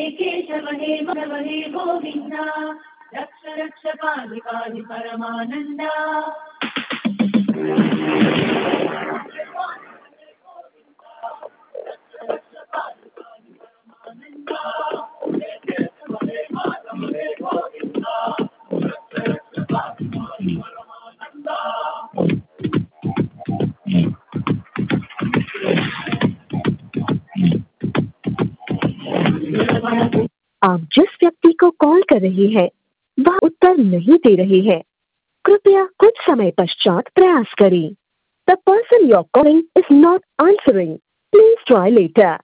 केशव हे माधव हे गोविन्द रक्ष रक्ष पाहि पाहि परमानन्द। आप जिस व्यक्ति को कॉल कर रही हैं वह उत्तर नहीं दे रही है, कृपया कुछ समय पश्चात प्रयास करें। The person you're calling is not answering. Please try later.